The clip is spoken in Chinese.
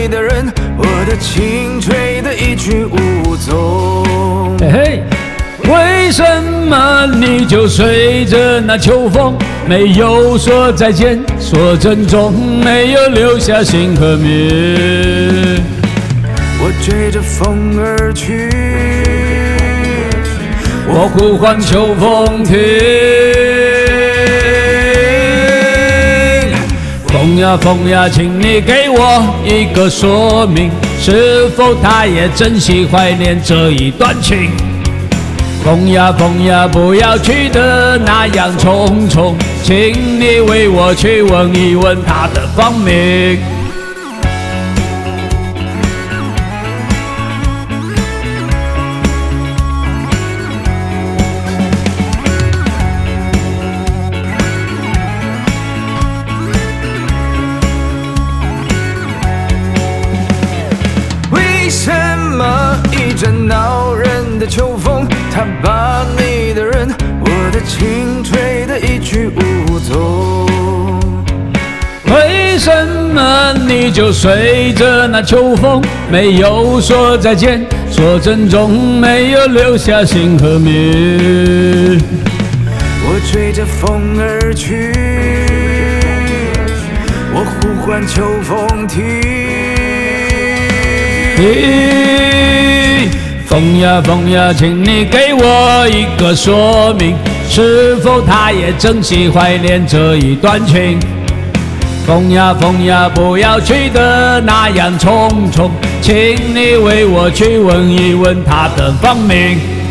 你的人，我的情吹得一去无踪。 嘿嘿，为什么你就随着那秋风，没有说再见，说珍重，没有留下姓和名？ 我追着风而去， 我呼唤秋风停。风呀风呀，请你给我一个说明，是否他也珍惜怀念这一段情？风呀风呀，不要去的那样匆匆，请你为我去问一问他的芳名。 为什么一阵恼人的秋风，它把你的人，我的情吹得一去无踪？ 为什么你就随着那秋风，没有说再见，说珍重，没有留下姓和名？ 我追着风而去，我呼唤秋风停。 风呀风呀，请你给我一个说明，是否他也珍惜怀念这一段情？风呀风呀，不要去的那样匆匆，请你为我去问一问他的芳名。